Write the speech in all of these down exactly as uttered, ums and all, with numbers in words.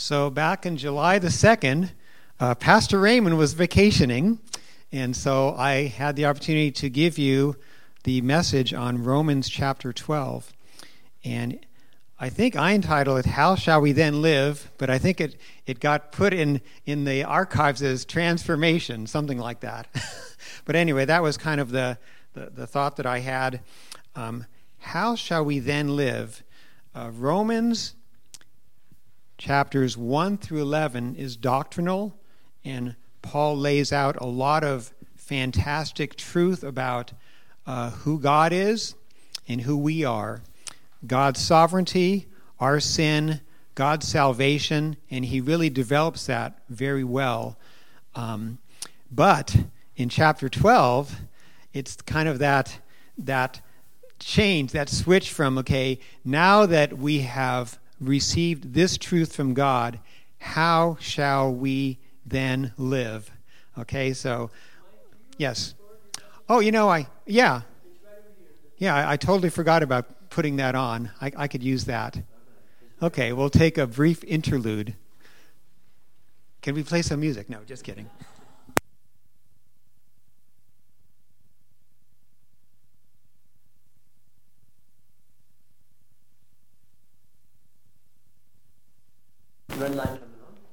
So back in July the second, uh, Pastor Raymond was vacationing, and so I had the opportunity to give you the message on Romans chapter twelve. And I think I entitled it, How Shall We Then Live? But I think it, it got put in, in the archives as Transformation, something like that. But anyway, that was kind of the, the, the thought that I had. Um, how shall we then live? Uh, Romans chapters one through eleven is doctrinal, and Paul lays out a lot of fantastic truth about uh, who God is and who we are. God's sovereignty, our sin, God's salvation, and he really develops that very well. Um, but in chapter twelve, it's kind of that that change, that switch from, okay, now that we have received this truth from God, how shall we then live? Okay, so, yes. Oh, you know, I, yeah. Yeah, I, I totally forgot about putting that on. I, I could use that. Okay, we'll take a brief interlude. Can we play some music? No, just kidding. Red light coming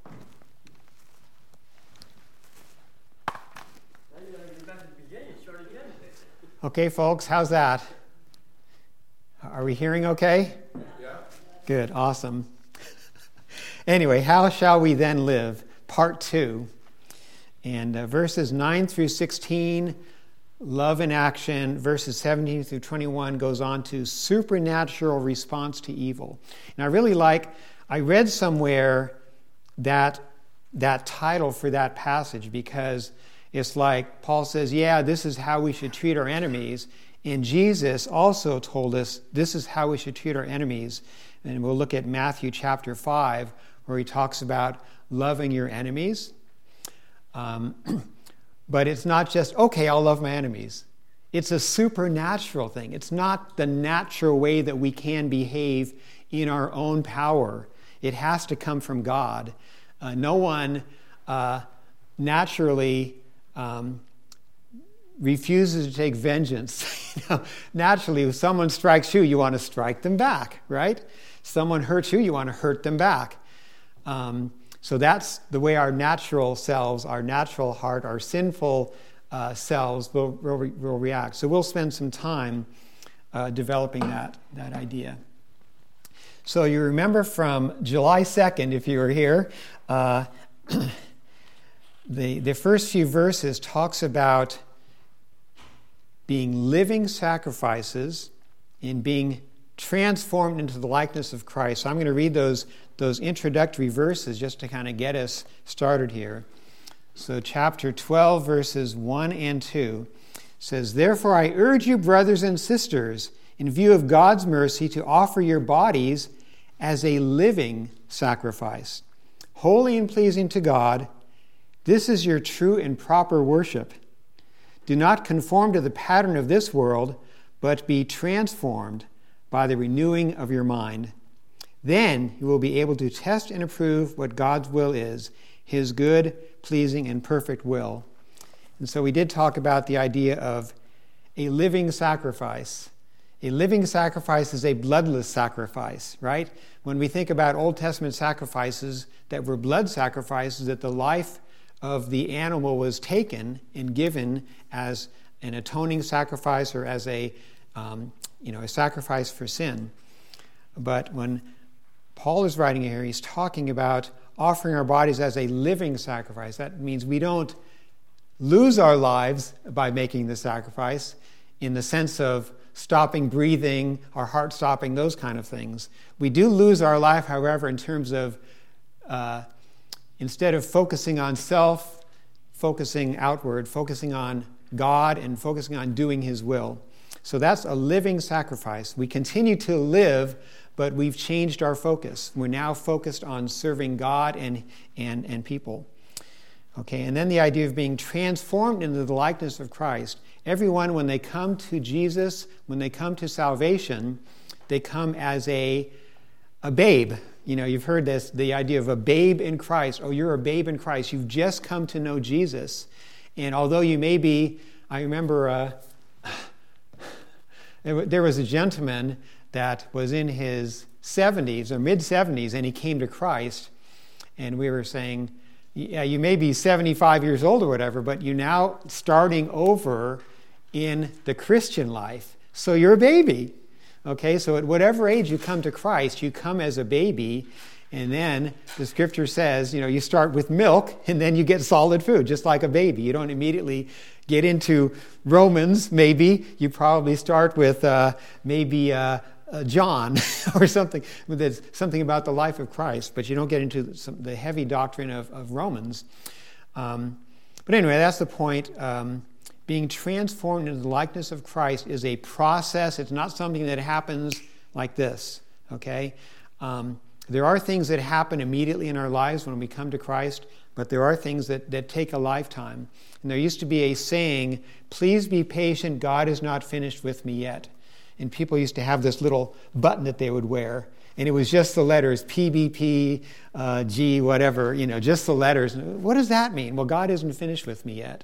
on. Okay, folks, how's that? Are we hearing okay? Yeah. Good, awesome. Anyway, how shall we then live? Part two. And uh, verses nine through sixteen, love in action. Verses seventeen through twenty-one goes on to supernatural response to evil. And I really like, I read somewhere that that title for that passage, because it's like Paul says, yeah, this is how we should treat our enemies. And Jesus also told us this is how we should treat our enemies. And we'll look at Matthew chapter five, where he talks about loving your enemies. Um, but it's not just, okay, I'll love my enemies. It's a supernatural thing. It's not the natural way that we can behave in our own power. It has to come from God. Uh, no one uh, naturally um, refuses to take vengeance. you know, naturally, if someone strikes you, you want to strike them back, right? Someone hurts you, you want to hurt them back. Um, so that's the way our natural selves, our natural heart, our sinful uh, selves will, will, will react. So we'll spend some time uh, developing that, that idea. So you remember from July second, if you were here, uh, the, the first few verses talks about being living sacrifices and being transformed into the likeness of Christ. So I'm going to read those, those introductory verses just to kind of get us started here. So chapter twelve, verses one and two says, Therefore I urge you, brothers and sisters, in view of God's mercy, to offer your bodies as a living sacrifice, holy and pleasing to God. This is your true and proper worship. Do not conform to the pattern of this world, but be transformed by the renewing of your mind. Then you will be able to test and approve what God's will is, his good, pleasing, and perfect will. And so we did talk about the idea of a living sacrifice. A living sacrifice is a bloodless sacrifice, right? When we think about Old Testament sacrifices that were blood sacrifices, that the life of the animal was taken and given as an atoning sacrifice or as a, um, you know, a sacrifice for sin. But when Paul is writing here, he's talking about offering our bodies as a living sacrifice. That means we don't lose our lives by making the sacrifice in the sense of stopping breathing, our heart stopping, those kind of things. We do lose our life, however, in terms of uh, instead of focusing on self, focusing outward, focusing on God and focusing on doing his will. So that's a living sacrifice. We continue to live, but we've changed our focus. We're now focused on serving God and, and, and people. Okay, and then the idea of being transformed into the likeness of Christ. Everyone, when they come to Jesus, when they come to salvation, they come as a a babe. You know, you've heard this, the idea of a babe in Christ. Oh, you're a babe in Christ. You've just come to know Jesus. And although you may be, I remember uh, there was a gentleman that was in his seventies or mid-seventies, and he came to Christ. And we were saying, yeah, you may be seventy-five years old or whatever, but you're now starting over in the Christian life. So you're a baby. Okay, so at whatever age you come to Christ, you come as a baby, and then the scripture says, you know, you start with milk, and then you get solid food, just like a baby. You don't immediately get into Romans, maybe. You probably start with uh, maybe uh, uh, John or something. There's something about the life of Christ, but you don't get into some, the heavy doctrine of, of Romans. Um, but anyway, that's the point. Um, Being transformed into the likeness of Christ is a process. It's not something that happens like this, okay? Um, there are things that happen immediately in our lives when we come to Christ, but there are things that, that take a lifetime. And there used to be a saying, please be patient, God is not finished with me yet. And people used to have this little button that they would wear, and it was just the letters P B P, uh, G, whatever, you know, just the letters. What does that mean? Well, God isn't finished with me yet.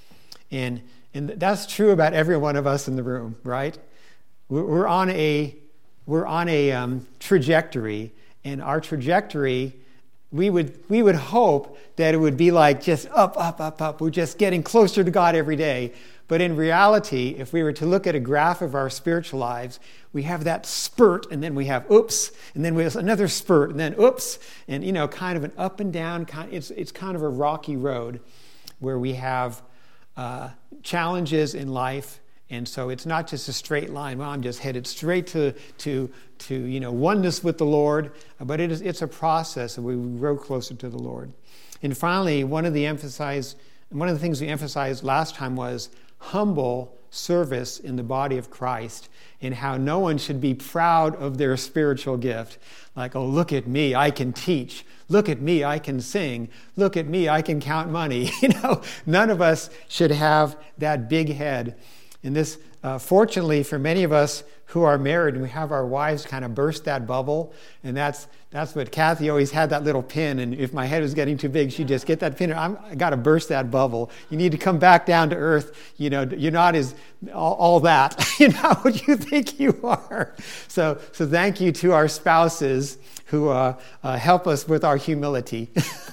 And and that's true about every one of us in the room, right? We're, we're on a we're on a um, trajectory, and our trajectory, we would we would hope that it would be like just up, up, up, up. We're just getting closer to God every day. But in reality, if we were to look at a graph of our spiritual lives, we have that spurt, and then we have oops, and then we have another spurt, and then oops, and you know, kind of an up and down. Kind, it's it's kind of a rocky road where we have Uh, challenges in life, and so it's not just a straight line. Well, I'm just headed straight to to to you know oneness with the Lord, but it is it's a process, and we grow closer to the Lord. And finally, one of the emphasize one of the things we emphasized last time was humble service in the body of Christ, and how no one should be proud of their spiritual gift. Like, oh, look at me, I can teach. Look at me, I can sing. Look at me, I can count money. You know, none of us should have that big head. And this, uh, fortunately, for many of us who are married, and we have our wives kind of burst that bubble. And that's that's what Kathy always had, that little pin. And if my head was getting too big, she'd just get that pin. I'm, I got to burst that bubble. You need to come back down to earth. You know, you're not as all, all that. You're not what you think you are. So, so thank you to our spouses who uh, uh, help us with our humility.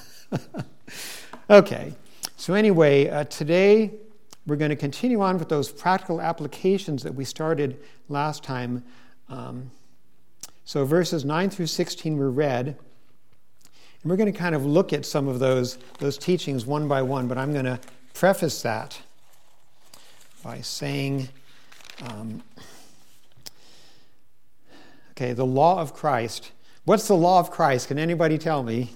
Okay. So anyway, uh, today we're going to continue on with those practical applications that we started last time. Um, so verses nine through sixteen were read. And we're going to kind of look at some of those, those teachings one by one, but I'm going to preface that by saying, um, okay, the law of Christ. What's the law of Christ? Can anybody tell me?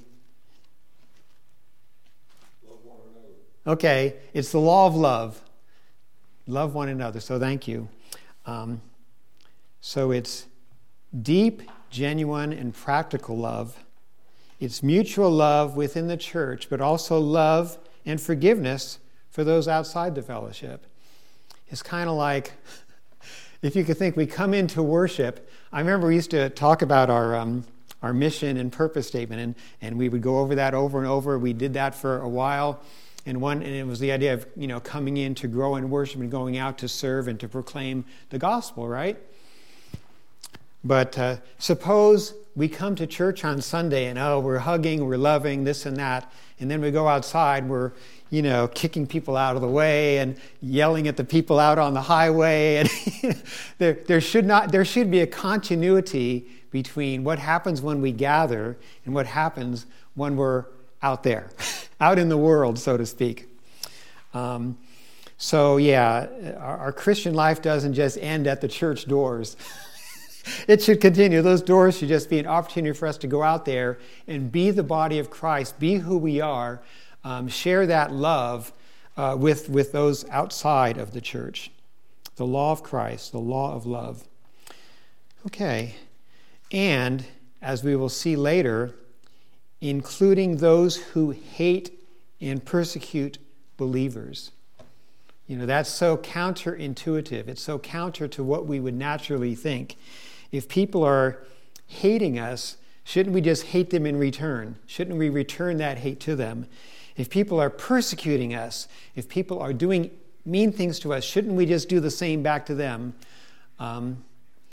Okay, it's the law of love. Love one another. So thank you. Um, so it's deep, genuine, and practical love. It's mutual love within the church, but also love and forgiveness for those outside the fellowship. It's kind of like, if you could think, we come into worship. I remember we used to talk about our um, our mission and purpose statement, and, and we would go over that over and over. We did that for a while. And one, and it was the idea of, you know, coming in to grow in worship and going out to serve and to proclaim the gospel, right? But uh, suppose we come to church on Sunday and, oh, we're hugging, we're loving, this and that, and then we go outside, we're, you know, kicking people out of the way and yelling at the people out on the highway. And there, there should not, there should be a continuity between what happens when we gather and what happens when we're out there, out in the world, so to speak. Um, so yeah, our, our Christian life doesn't just end at the church doors. It should continue. Those doors should just be an opportunity for us to go out there and be the body of Christ, be who we are, um, share that love uh, with, with those outside of the church. The law of Christ, the law of love. Okay. And, as we will see later, including those who hate and persecute believers. You know, that's so counterintuitive. It's so counter to what we would naturally think. If people are hating us, shouldn't we just hate them in return? Shouldn't we return that hate to them? If people are persecuting us, if people are doing mean things to us, shouldn't we just do the same back to them? Um,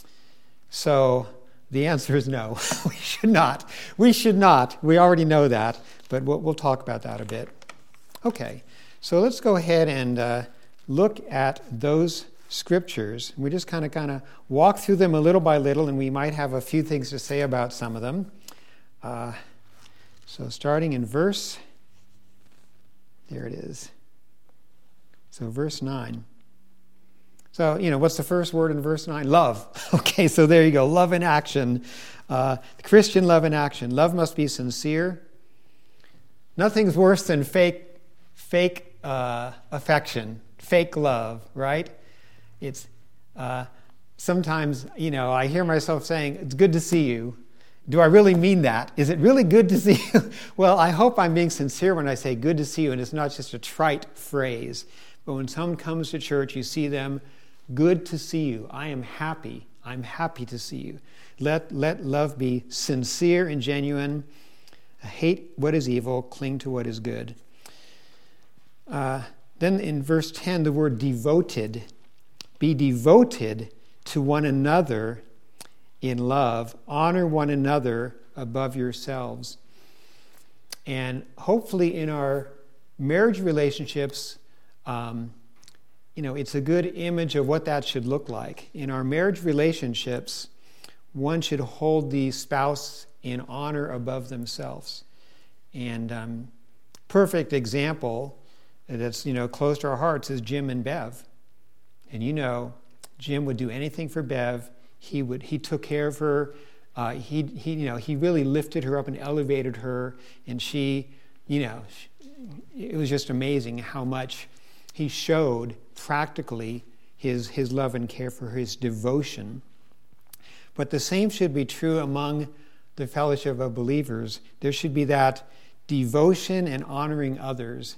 so the answer is no. We should not. We should not. We already know that, but we'll, we'll talk about that a bit. Okay, so let's go ahead and uh, look at those scriptures. We just kind of kind of walk through them a little by little, and we might have a few things to say about some of them. Uh, so starting in verse, there it is. So verse nine. So, you know, what's the first word in verse nine? Love. Okay, so there you go. Love in action. Uh, Christian love in action. Love must be sincere. Nothing's worse than fake, fake uh, affection, fake love, right? It's uh, sometimes, you know, I hear myself saying, it's good to see you. Do I really mean that? Is it really good to see you? Well, I hope I'm being sincere when I say good to see you, and it's not just a trite phrase. But when someone comes to church, you see them, good to see you. I am happy. I'm happy to see you. Let, let love be sincere and genuine. Hate what is evil, cling to what is good. Uh, then in verse ten, the word devoted. Be devoted to one another in love. Honor one another above yourselves. And hopefully in our marriage relationships, um, you know, it's a good image of what that should look like. In our marriage relationships, one should hold the spouse in honor above themselves. And um, perfect example that's, you know, close to our hearts is Jim and Bev. And you know, Jim would do anything for Bev. He would. He took care of her. Uh, he, he, you know, he really lifted her up and elevated her. And she, you know, she, it was just amazing how much he showed practically his his love and care for her, his devotion. But the same should be true among the fellowship of believers. There should be that devotion and honoring others.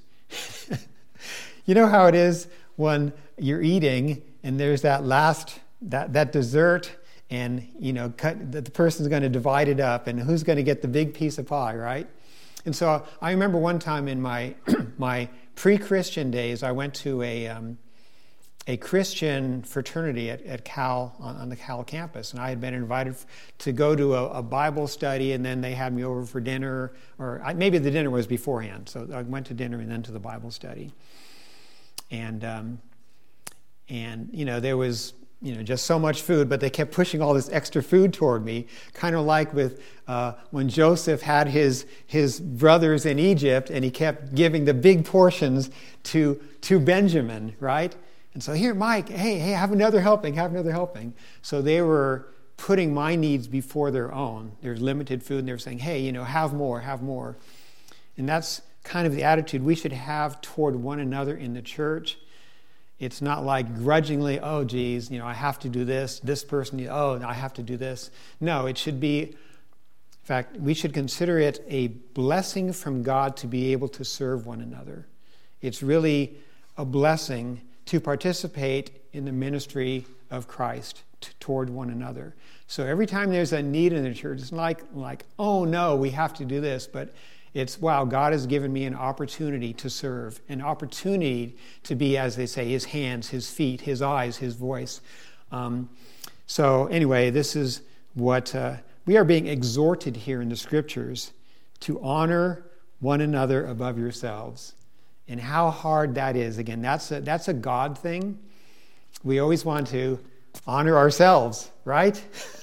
You know how it is when you're eating and there's that last, that, that dessert, and, you know, cut, the person's going to divide it up, and who's going to get the big piece of pie, right? And so I remember one time in my my pre-Christian days, I went to a um, a Christian fraternity at, at Cal, on, on the Cal campus, and I had been invited to go to a, a Bible study, and then they had me over for dinner, or I, maybe the dinner was beforehand, so I went to dinner and then to the Bible study. And, um, and you know, there was, you know, just so much food, but they kept pushing all this extra food toward me, kind of like with uh, when Joseph had his his brothers in Egypt, and he kept giving the big portions to to Benjamin, right? And so here, Mike, hey, hey, have another helping, have another helping. So they were putting my needs before their own. There's limited food, and they were saying, hey, you know, have more, have more. And that's kind of the attitude we should have toward one another in the church. It's not like grudgingly, oh, geez, you know, I have to do this. This person, oh, I have to do this. No, it should be, in fact, we should consider it a blessing from God to be able to serve one another. It's really a blessing to participate in the ministry of Christ t- toward one another. So every time there's a need in the church, it's like, like, oh, no, we have to do this, but it's, wow, God has given me an opportunity to serve, an opportunity to be, as they say, his hands, his feet, his eyes, his voice. Um, so anyway, this is what uh, we are being exhorted here in the scriptures, to honor one another above yourselves. And how hard that is. Again, that's a, that's a God thing. We always want to honor ourselves, right?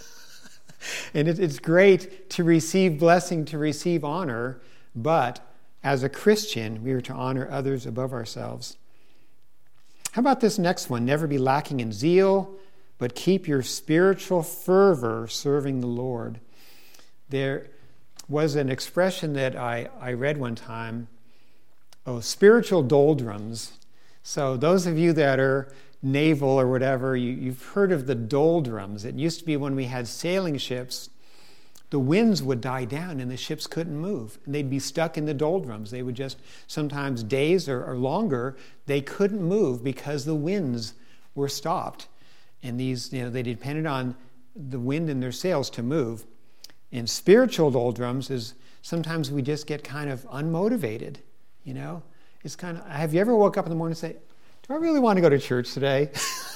And it, it's great to receive blessing, to receive honor, but as a Christian, we are to honor others above ourselves. How about this next one? Never be lacking in zeal, but keep your spiritual fervor serving the Lord. There was an expression that I, I read one time, oh, spiritual doldrums. So those of you that are naval or whatever, you, you've heard of the doldrums. It used to be when we had sailing ships, the winds would die down and the ships couldn't move. And they'd be stuck in the doldrums. They would just, sometimes days or, or longer, they couldn't move because the winds were stopped. And these, you know, they depended on the wind in their sails to move. in spiritual doldrums is sometimes we just get kind of unmotivated, you know? It's kind of, have you ever woke up in the morning and say, do I really want to go to church today?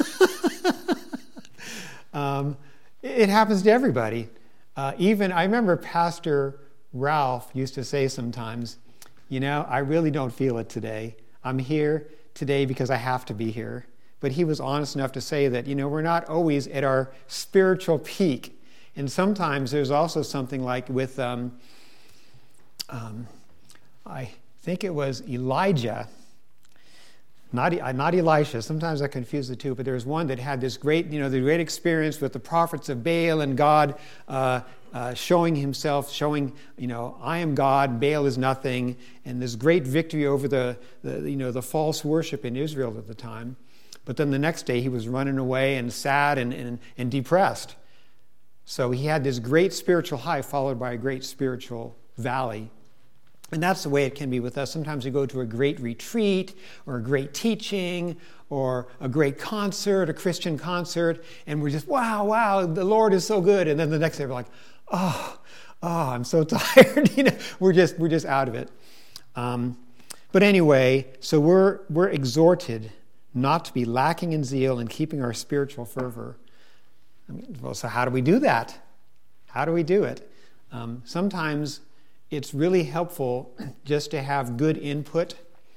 um, it happens to everybody. Uh, even, I remember Pastor Ralph used to say sometimes, you know, I really don't feel it today. I'm here today because I have to be here. But he was honest enough to say that, you know, we're not always at our spiritual peak. And sometimes there's also something like with, um, um, I think it was Elijah, not, not Elisha. Sometimes I confuse the two, but there was one that had this great, you know, the great experience with the prophets of Baal and God uh, uh, showing himself, showing, you know, I am God, Baal is nothing, and this great victory over the, the you know, the false worship in Israel at the time. But then the next day he was running away and sad and, and, and depressed. So he had this great spiritual high followed by a great spiritual valley. And that's the way it can be with us. Sometimes we go to a great retreat or a great teaching or a great concert, a Christian concert, and we're just, wow, wow, the Lord is so good. And then the next day we're like, oh, oh, I'm so tired. you know, we're just we're just out of it. Um, but anyway, so we're we're exhorted not to be lacking in zeal and keeping our spiritual fervor. I mean, well, so how do we do that? How do we do it? Um, sometimes it's really helpful just to have good input.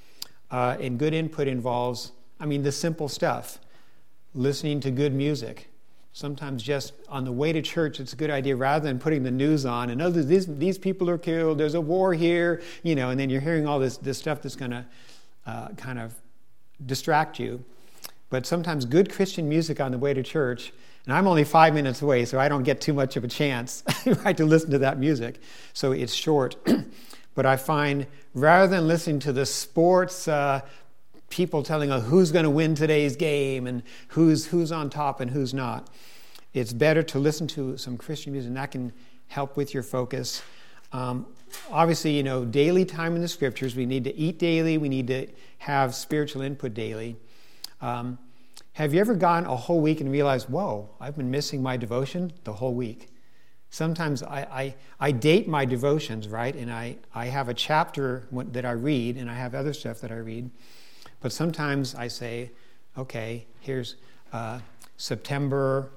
Uh, and good input involves, I mean, the simple stuff. Listening to good music. Sometimes just on the way to church, it's a good idea rather than putting the news on and, oh, these, these people are killed, there's a war here, you know, and then you're hearing all this, this stuff that's going to uh, kind of distract you. But sometimes good Christian music on the way to church, and I'm only five minutes away, so I don't get too much of a chance right, to listen to that music. So it's short. But I find rather than listening to the sports uh, people telling us who's going to win today's game and who's who's on top and who's not, it's better to listen to some Christian music, and that can help with your focus. Um, obviously, you know, daily time in the scriptures. We need to eat daily. We need to have spiritual input daily. Um, have you ever gone a whole week and realized, whoa, I've been missing my devotion the whole week? Sometimes I, I, I date my devotions, right? And I, I have a chapter that I read, and I have other stuff that I read. But sometimes I say, okay, here's uh, September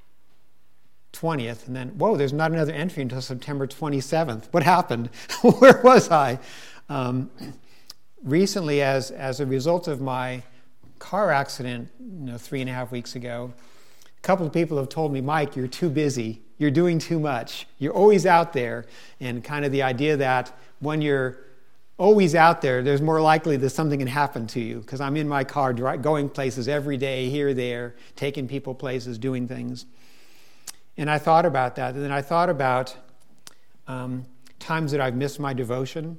twentieth, and then, whoa, there's not another entry until September twenty-seventh. What happened? Where was I? Um, recently, as as a result of my car accident, you know, three and a half weeks ago, a couple of people have told me, Mike, you're too busy. You're doing too much. You're always out there. And kind of the idea that when you're always out there, there's more likely that something can happen to you, because I'm in my car going places every day, here, there, taking people places, doing things. And I thought about that. And then I thought about um, times that I've missed my devotion.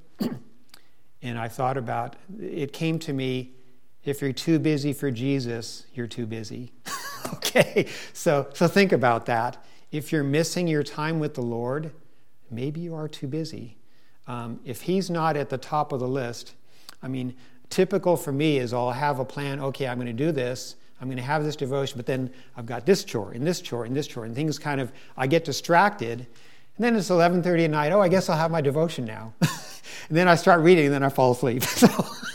And I thought about, it came to me, if you're too busy for Jesus, you're too busy. Okay, so so think about that. If you're missing your time with the Lord, maybe you are too busy. Um, if He's not at the top of the list, I mean, typical for me is I'll have a plan, okay, I'm going to do this, I'm going to have this devotion, but then I've got this chore, and this chore, and this chore, and things kind of, I get distracted, and then it's eleven thirty at night, oh, I guess I'll have my devotion now. And then I start reading, and then I fall asleep. So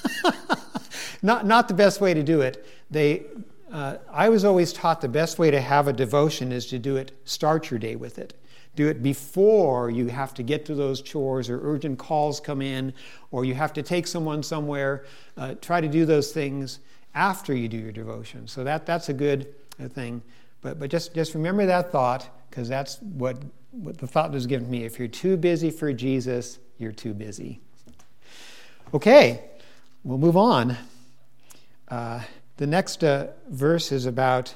Not not the best way to do it. They, uh, I was always taught the best way to have a devotion is to do it, start your day with it. Do it before you have to get to those chores or urgent calls come in or you have to take someone somewhere. Uh, try to do those things after you do your devotion. So that that's a good uh, thing. But but just, just remember that thought, because that's what, what the thought was given me. If you're too busy for Jesus, you're too busy. Okay, we'll move on. Uh, the next uh, verse is about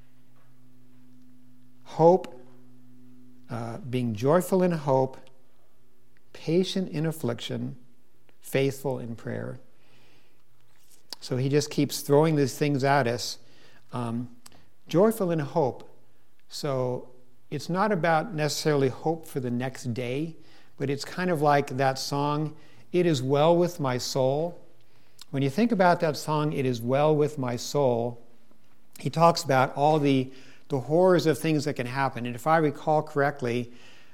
hope, uh, being joyful in hope, patient in affliction, faithful in prayer. So he just keeps throwing these things at us. Um, joyful in hope. So it's not about necessarily hope for the next day, but it's kind of like that song, "It is well with my soul." When you think about that song, "It is well with my soul," he talks about all the, the horrors of things that can happen. And if I recall correctly,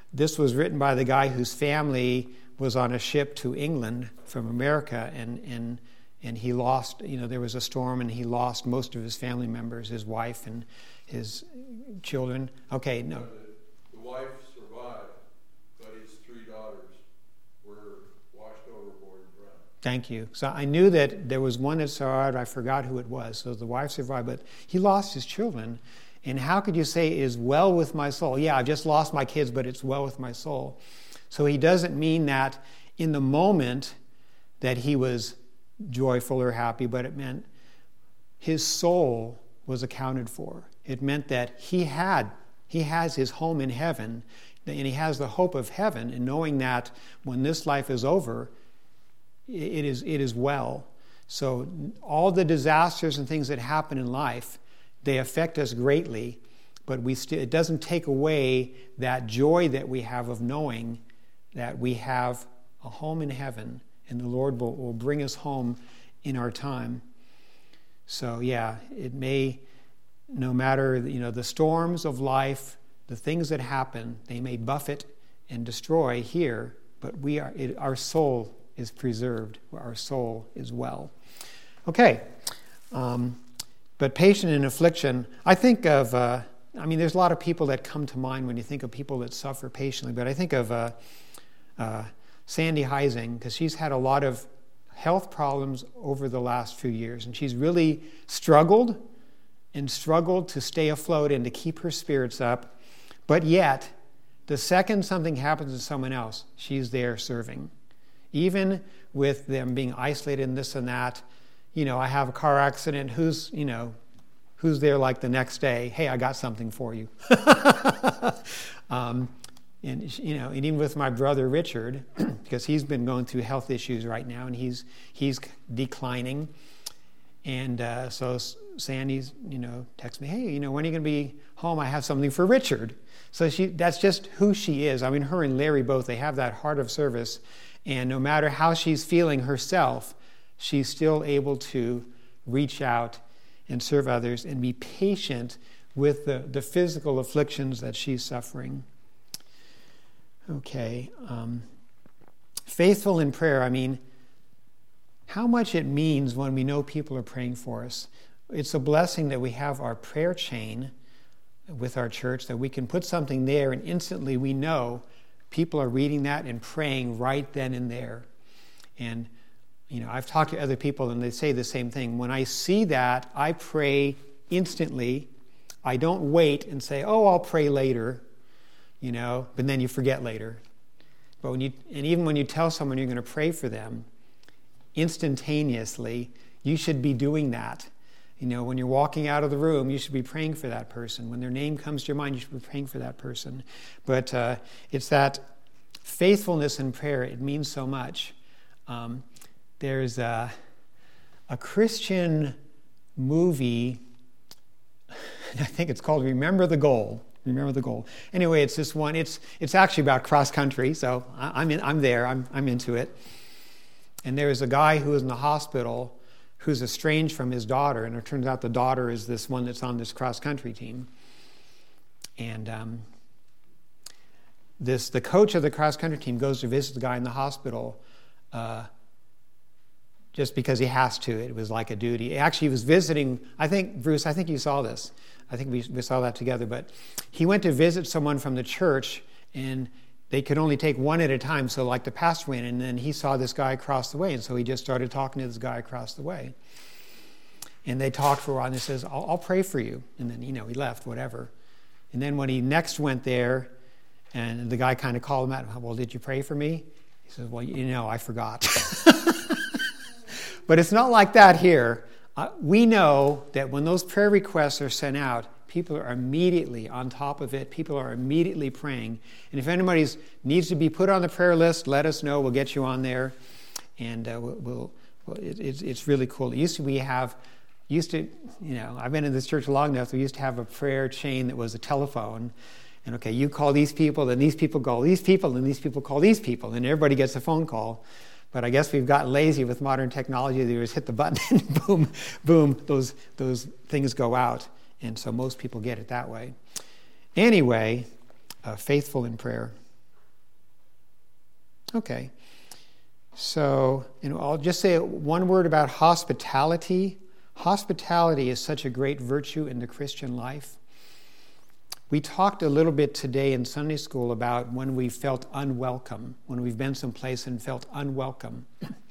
this was written by the guy whose family was on a ship to England from America, and and and he lost, you know, there was a storm, and he lost most of his family members, his wife and his children. Okay, no. The, the wife survived, but his three daughters were washed overboard and drowned. Thank you. So I knew that there was one that survived. I forgot who it was. So the wife survived, but he lost his children. And how could you say it is well with my soul? Yeah, I've just lost my kids, but it's well with my soul. So he doesn't mean that in the moment that he was joyful or happy, but it meant his soul was accounted for. It meant that he had, he has his home in heaven, and he has the hope of heaven, and knowing that when this life is over, it is, it is well. So all the disasters and things that happen in life, they affect us greatly, but we st- it doesn't take away that joy that we have of knowing that we have a home in heaven, and the Lord will, will bring us home in our time. So yeah, it may, no matter, you know, the storms of life, the things that happen, they may buffet and destroy here, but we are, it, our soul is preserved. Our soul is well. Okay. Um, But patient in affliction, I think of, uh, I mean, there's a lot of people that come to mind when you think of people that suffer patiently, but I think of uh, uh, Sandy Heising, because she's had a lot of health problems over the last few years, and she's really struggled and struggled to stay afloat and to keep her spirits up, but yet, the second something happens to someone else, she's there serving. Even with them being isolated and this and that, you know, I have a car accident, who's, you know, who's there like the next day? Hey, I got something for you. um, and, you know, and even with my brother Richard, because he's been going through health issues right now, and he's he's declining. And uh, so Sandy's, you know, texts me, hey, you know, when are you going to be home? I have something for Richard. So she, that's just who she is. I mean, her and Larry both, they have that heart of service. And no matter how she's feeling herself, she's still able to reach out and serve others and be patient with the, the physical afflictions that she's suffering. Okay. Um, faithful in prayer, I mean, how much it means when we know people are praying for us. It's a blessing that we have our prayer chain with our church, that we can put something there and instantly we know people are reading that and praying right then and there. And you know, I've talked to other people and they say the same thing. When I see that, I pray instantly. I don't wait and say, oh, I'll pray later, you know, but then you forget later. But when you, and even when you tell someone you're going to pray for them, instantaneously, you should be doing that. You know, when you're walking out of the room, you should be praying for that person. When their name comes to your mind, you should be praying for that person. But uh, it's that faithfulness in prayer. It means so much. Um, There's a, a Christian movie, I think it's called Remember the Goal. Remember the Goal. Anyway, it's this one. It's it's actually about cross country, so I, I'm in, I'm there. I'm I'm into it. And there's a guy who is in the hospital who's estranged from his daughter, and it turns out the daughter is this one that's on this cross country team. And um, this the coach of the cross country team goes to visit the guy in the hospital. Uh, just because he has to. It was like a duty. Actually, he was visiting, I think, Bruce, I think you saw this. I think we, we saw that together. But he went to visit someone from the church, and they could only take one at a time. So like the pastor went, and then he saw this guy across the way, and so he just started talking to this guy across the way. And they talked for a while, and he says, I'll, I'll pray for you. And then, you know, he left, whatever. And then when he next went there, and the guy kind of called him out, well, did you pray for me? He says, well, you know, I forgot. But it's not like that here. Uh, we know that when those prayer requests are sent out, people are immediately on top of it. People are immediately praying. And if anybody needs to be put on the prayer list, let us know. We'll get you on there. And uh, we'll, we'll, well, it, it's, it's really cool. It used to we have, used to, you know, I've been in this church long enough. We used to have a prayer chain that was a telephone. And okay, you call these people, then these people call these people, and these people call these people. And everybody gets a phone call. But I guess we've gotten lazy with modern technology. They just hit the button and boom, boom, those those things go out. And so most people get it that way. Anyway, uh, faithful in prayer. Okay. So, and I'll just say one word about hospitality. Hospitality is such a great virtue in the Christian life. We talked a little bit today in Sunday school about when we felt unwelcome, when we've been someplace and felt unwelcome.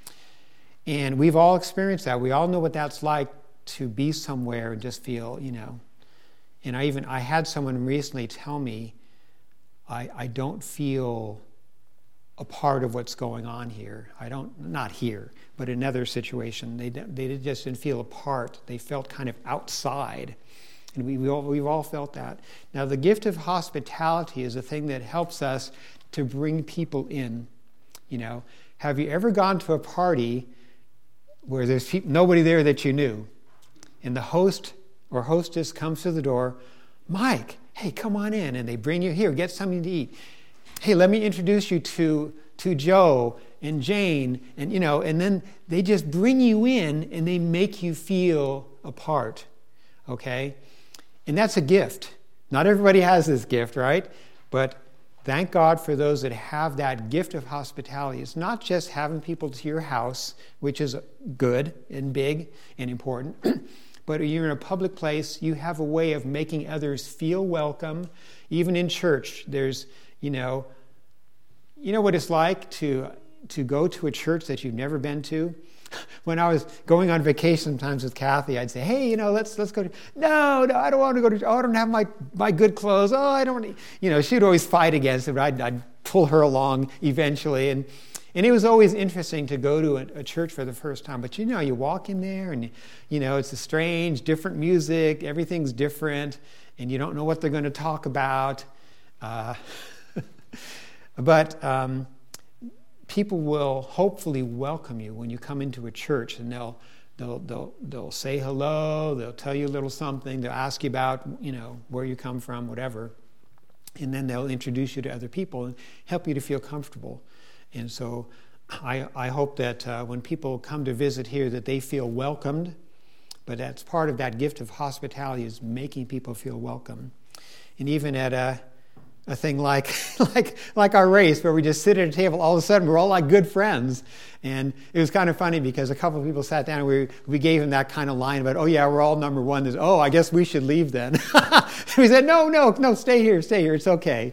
And we've all experienced that. We all know what that's like to be somewhere and just feel, you know. And I even, I had someone recently tell me, I, I don't feel a part of what's going on here. I don't, not here, but in another situation. They, they just didn't feel a part. They felt kind of outside. And we, we all, we've all felt that. Now, the gift of hospitality is a thing that helps us to bring people in. You know, have you ever gone to a party where there's pe- nobody there that you knew, and the host or hostess comes to the door, Mike, hey, come on in, and they bring you here, get something to eat. Hey, let me introduce you to to Joe and Jane, and you know, and then they just bring you in and they make you feel a part. Okay? And that's a gift. Not everybody has this gift, right? But thank God for those that have that gift of hospitality. It's not just having people to your house, which is good and big and important, but you're in a public place, you have a way of making others feel welcome. Even in church, there's, you know, you know what it's like to to go to a church that you've never been to? When I was going on vacation sometimes with Kathy, I'd say, hey, you know, let's let's go to, no, no, I don't want to go to, oh, I don't have my, my good clothes, oh, I don't, you know, she'd always fight against it, but I'd, I'd pull her along eventually. And and it was always interesting to go to a, a church for the first time. But, you know, you walk in there and, you know, it's a strange, different music, everything's different, and you don't know what they're going to talk about. Uh, but... Um, People will hopefully welcome you when you come into a church, and they'll they'll they'll they'll say hello, they'll tell you a little something, they'll ask you about, you know, where you come from, whatever, and then they'll introduce you to other people and help you to feel comfortable. And so, I I hope that uh, when people come to visit here, that they feel welcomed. But that's part of that gift of hospitality, is making people feel welcome. And even at a A thing like like like our race, where we just sit at a table, all of a sudden we're all like good friends. And it was kind of funny because a couple of people sat down and we we gave him that kind of line about, oh yeah, we're all number one. There's, oh, I guess we should leave then. We said, no, no, no, stay here, stay here, it's okay.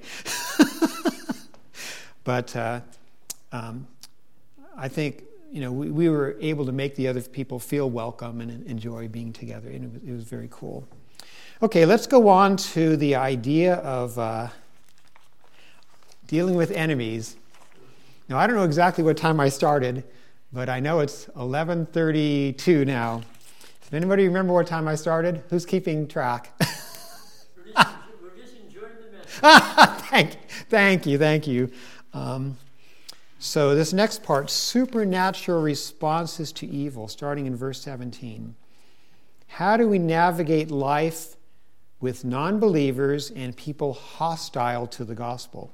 But uh, um, I think, you know, we, we were able to make the other people feel welcome and enjoy being together, and it was, it was very cool. Okay, let's go on to the idea of uh, dealing with enemies. Now, I don't know exactly what time I started, but I know it's eleven thirty-two now. Does anybody remember what time I started? Who's keeping track? We're just, we're just enjoying the message. thank, thank you, thank you. Um, so this next part, supernatural responses to evil, starting in verse seventeen. How do we navigate life with non-believers and people hostile to the gospel?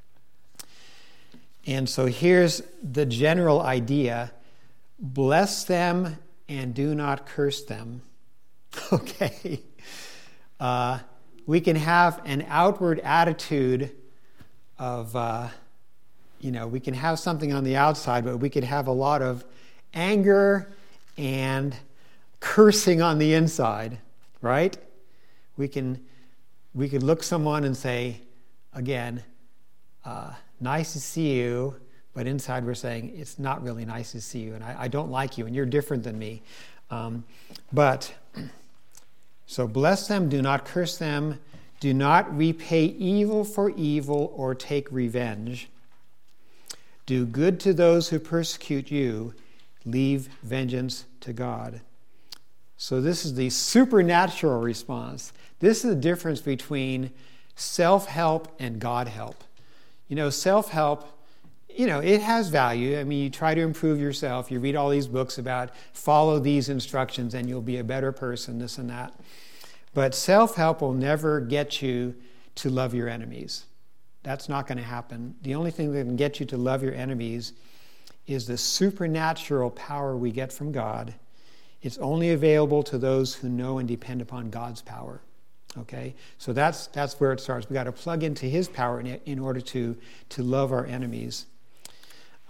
And so here's the general idea: bless them and do not curse them. Okay. Uh, we can have an outward attitude of, uh, you know, we can have something on the outside, but we could have a lot of anger and cursing on the inside, right? We can, we could look someone and say, again, uh, nice to see you, but inside we're saying, it's not really nice to see you, and I, I don't like you, and you're different than me. Um, but, so bless them, do not curse them, do not repay evil for evil or take revenge. Do good to those who persecute you, leave vengeance to God. So this is the supernatural response. This is the difference between self-help and God-help. You know, self-help, you know, it has value. I mean, you try to improve yourself. You read all these books about follow these instructions and you'll be a better person, this and that. But self-help will never get you to love your enemies. That's not going to happen. The only thing that can get you to love your enemies is the supernatural power we get from God. It's only available to those who know and depend upon God's power. Okay, so that's that's where it starts. We've got to plug into His power in, in order to, to love our enemies.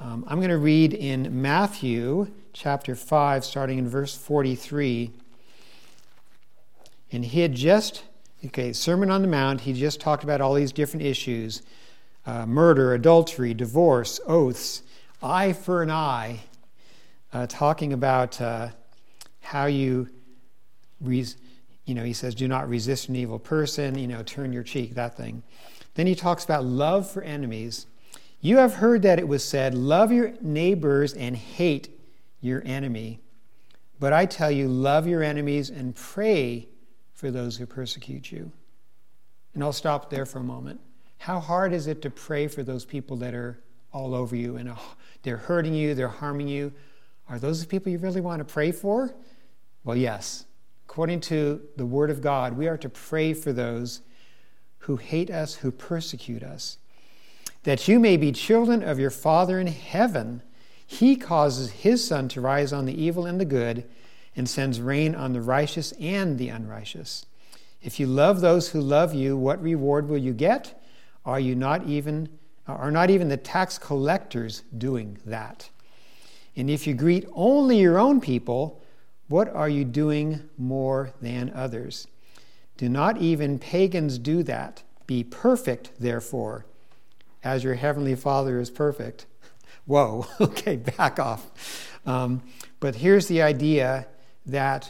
Um, I'm going to read in Matthew chapter five, starting in verse forty-three. And he had just, okay, Sermon on the Mount, he just talked about all these different issues. Uh, murder, adultery, divorce, oaths, eye for an eye, uh, talking about uh, how you, res- you know, he says, do not resist an evil person, you know, turn your cheek, that thing. Then he talks about love for enemies. You have heard that it was said, love your neighbors and hate your enemy. But I tell you, love your enemies and pray for those who persecute you. And I'll stop there for a moment. How hard is it to pray for those people that are all over you and they're hurting you, they're harming you? Are those the people you really want to pray for? Well, yes. According to the Word of God, we are to pray for those who hate us, who persecute us, that you may be children of your Father in heaven. He causes his sun to rise on the evil and the good and sends rain on the righteous and the unrighteous. If you love those who love you, what reward will you get? Are you not even, are not even the tax collectors doing that? And if you greet only your own people, what are you doing more than others? Do not even pagans do that? Be perfect, therefore, as your heavenly Father is perfect. Whoa, okay, back off. Um, but here's the idea that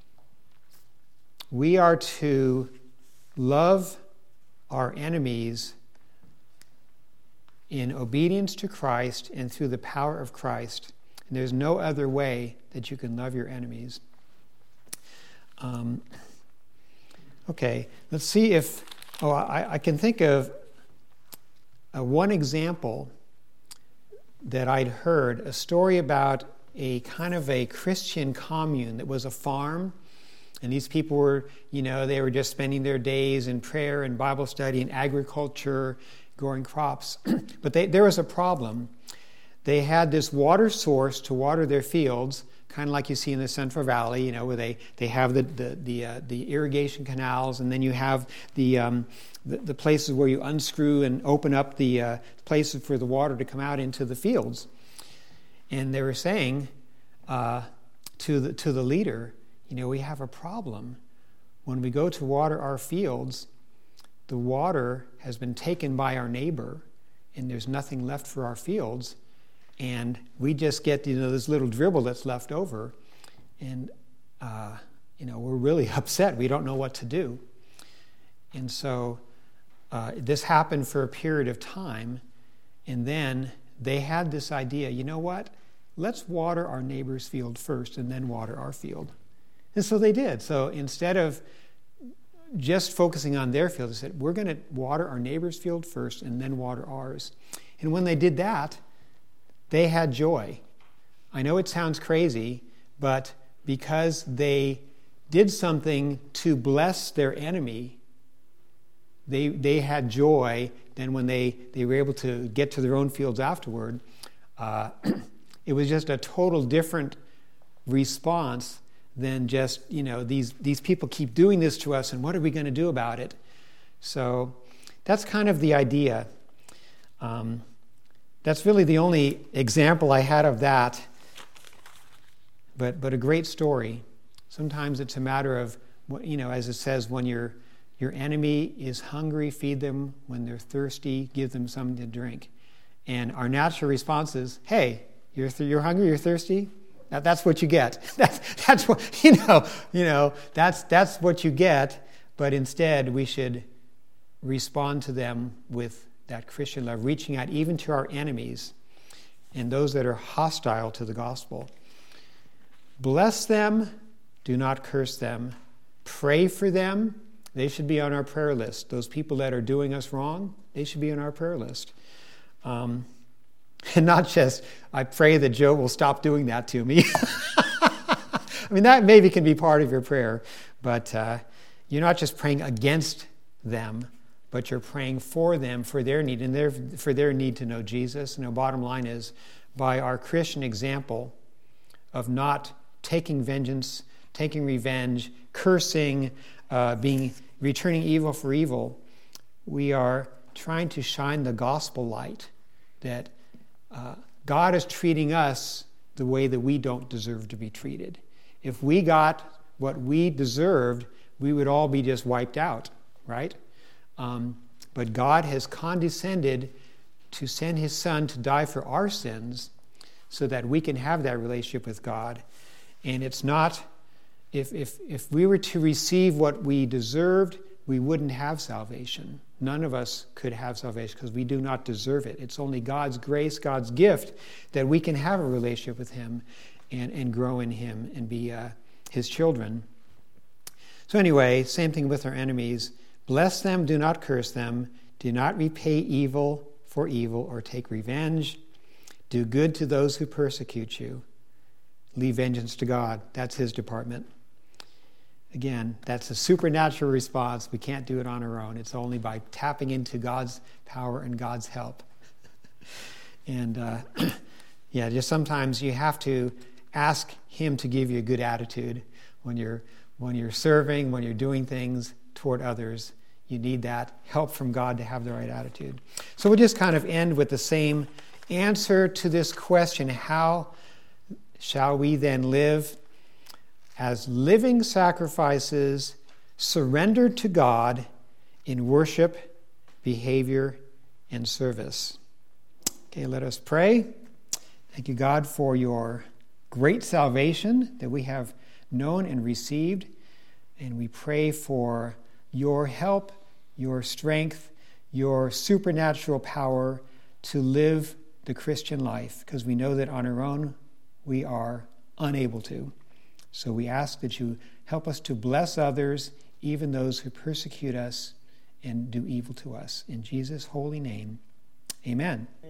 we are to love our enemies in obedience to Christ and through the power of Christ. And there's no other way that you can love your enemies. Um, okay, let's see if, oh, I, I can think of uh, one example that I'd heard, a story about a kind of a Christian commune that was a farm. And these people were, you know, they were just spending their days in prayer and Bible study and agriculture, growing crops. But they, there was a problem. They had this water source to water their fields, kind of like you see in the Central Valley, you know, where they, they have the the the, uh, the irrigation canals, and then you have the, um, the the places where you unscrew and open up the uh, places for the water to come out into the fields. And they were saying uh, to the to the leader, you know, we have a problem. When we go to water our fields, the water has been taken by our neighbor, and there's nothing left for our fields, and we just get, you know, this little dribble that's left over, and uh, you know, we're really upset. We don't know what to do. And so uh, this happened for a period of time, and then they had this idea, you know what? Let's water our neighbor's field first and then water our field. And so they did. So instead of just focusing on their field, they said, we're going to water our neighbor's field first and then water ours. And when they did that, they had joy. I know it sounds crazy, but because they did something to bless their enemy, they they had joy. Then when they, they were able to get to their own fields afterward, uh, it was just a total different response than just, you know, these, these people keep doing this to us, and what are we going to do about it? So that's kind of the idea. Um, that's really the only example I had of that, but but a great story. Sometimes it's a matter of, you know, as it says, when your your enemy is hungry, feed them. When they're thirsty, give them something to drink. And our natural response is, hey, you're th- you're hungry, you're thirsty? That, that's what you get. That's that's what you know. You know that's that's what you get. But instead, we should respond to them with that Christian love, reaching out even to our enemies and those that are hostile to the gospel. Bless them, do not curse them. Pray for them. They should be on our prayer list. Those people that are doing us wrong, they should be on our prayer list. Um, And not just, I pray that Joe will stop doing that to me. I mean, that maybe can be part of your prayer, but uh, you're not just praying against them, but you're praying for them, for their need, and their, for their need to know Jesus. And the bottom line is, by our Christian example of not taking vengeance, taking revenge, cursing, uh, being returning evil for evil, we are trying to shine the gospel light that Uh, God is treating us the way that we don't deserve to be treated. If we got what we deserved, we would all be just wiped out, right? Um, but God has condescended to send his Son to die for our sins so that we can have that relationship with God. And it's not, if, if, if we were to receive what we deserved, we wouldn't have salvation. None of us could have salvation because we do not deserve it. It's only God's grace, God's gift, that we can have a relationship with him and, and grow in him and be uh, his children. So anyway, same thing with our enemies. Bless them, do not curse them. Do not repay evil for evil or take revenge. Do good to those who persecute you. Leave vengeance to God. That's his department. Again, that's a supernatural response. We can't do it on our own. It's only by tapping into God's power and God's help. and uh, yeah, just sometimes you have to ask him to give you a good attitude when you're when you're serving, when you're doing things toward others. You need that help from God to have the right attitude. So we'll just kind of end with the same answer to this question: how shall we then live? As living sacrifices surrendered to God in worship, behavior, and service. Okay, let us pray. Thank you, God, for your great salvation that we have known and received. And we pray for your help, your strength, your supernatural power to live the Christian life, because we know that on our own we are unable to. So we ask that you help us to bless others, even those who persecute us and do evil to us. In Jesus' holy name, amen.